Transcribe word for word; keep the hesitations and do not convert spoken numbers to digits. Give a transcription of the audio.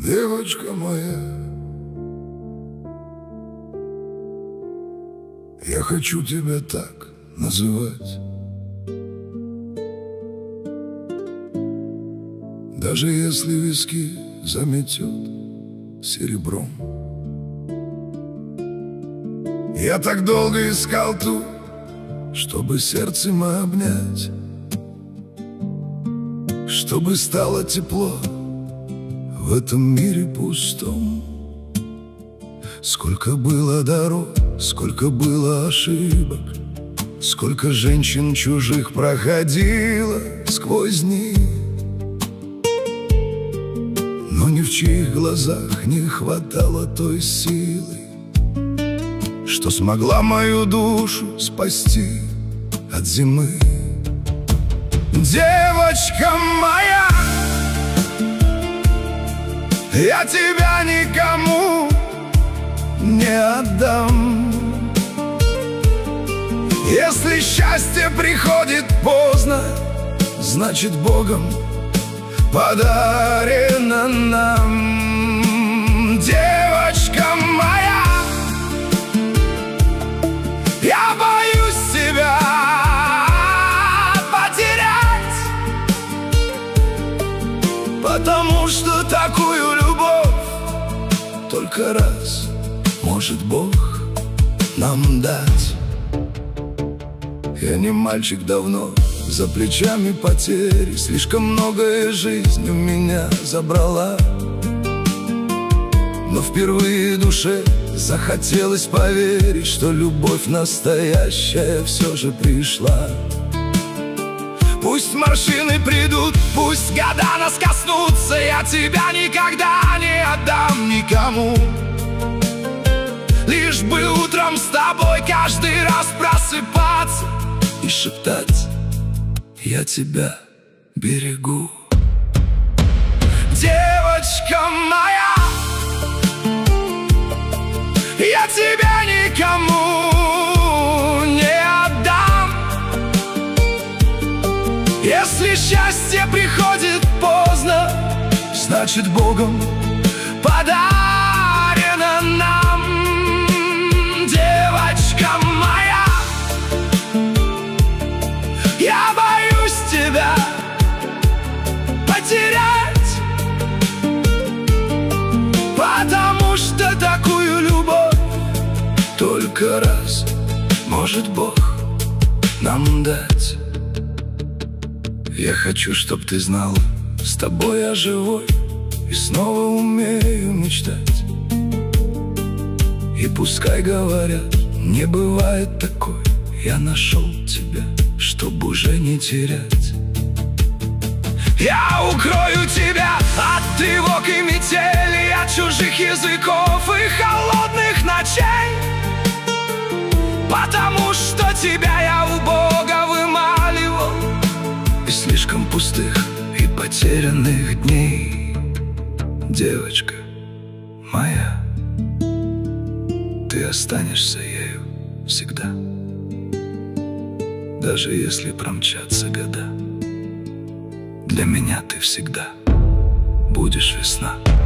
Девочка моя, я хочу тебя так называть, даже если виски заметет серебром. Я так долго искал ту, чтобы сердцем обнять, чтобы стало тепло в этом мире пустом. Сколько было дорог, сколько было ошибок, сколько женщин чужих проходило сквозь них, но ни в чьих глазах не хватало той силы, что смогла мою душу спасти от зимы. Девочка моя, я тебя никому не отдам. Если счастье приходит поздно, значит Богом подарено нам. Девочка моя, я боюсь тебя потерять, потому что такую любовь только раз может Бог нам дать. Я не мальчик давно, за плечами потери, слишком многое жизнь у меня забрала, но впервые душе захотелось поверить, что любовь настоящая все же пришла. Пусть морщины придут, пусть года нас коснутся, я тебя никогда не отдам никому. Лишь бы утром с тобой каждый раз просыпаться и шептать: я тебя берегу. Девочка моя, я тебя никому не отдам. Если счастье приходит поздно, значит Богом подарено нам. Девочка моя, я боюсь тебя потерять, потому что такую любовь только раз может Бог нам дать. Я хочу, чтоб ты знал, с тобой я живой и снова умею мечтать. И пускай говорят, не бывает такой, я нашел тебя, чтобы уже не терять. Я укрою тебя от тревог и метели, от чужих языков и холодных ночей, потому что тебя я у Бога вымаливал из слишком пустых и потерянных дней. Девочка моя, ты останешься ею всегда, даже если промчатся года. Для меня ты всегда будешь весна.